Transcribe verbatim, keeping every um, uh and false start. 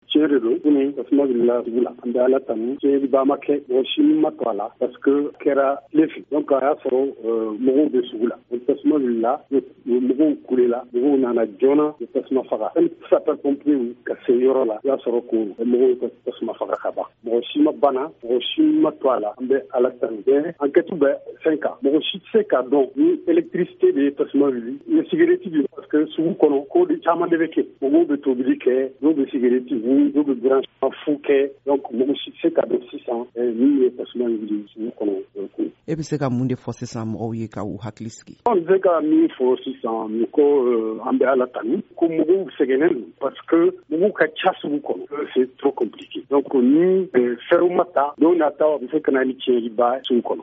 tiɲɛ de don kunun tasuma wulila dugu la an bɛ ala tanu tiɲɛliba ma kɛ mɔgɔ si ma to a la parce que kɛra tile fɛ donc a y'a sɔrɔ mɔgɔw bɛ sugu la tasuma wulila mɔgɔw kulela mɔgɔw nana joona tasuma faga hali sapeurs-pompiers ka se yɔrɔ la i y'a sɔrɔ ko mɔgɔw ka tasuma faga ka ban mɔgɔ si ma bana mɔgɔ si ma to a la an bɛ ala tanu bɛɛ enquête bɛ fɛn kan mɔgɔ si tɛ se k'a dɔn ni électricité de ye tasuma wuli ni cigarette bi parce que sugu kɔnɔ ko de caman de bɛ kɛ mɔgɔw bɛ tobili kɛ dɔw bɛ cigarette wuli dɔw bɛ branchement fu kɛ donc mɔgɔ si tɛ se k'a dɔn sisan min ye tasuma wuli sugu kɔnɔ. E bɛ se ka mun de fɔ sisan mɔgɔw ye ka u hakili sigi. an bɛ se ka min fɔ sisan ni ko an bɛ ala tanu ko mɔgɔw sɛgɛnnen don parce que mɔgɔw ka ca sugu kɔnɔ c'est trop compliqué donc ni fɛɛrɛw ma ta dɔw nata a bɛ se ka na ni tiɲɛliba sugu kɔnɔ.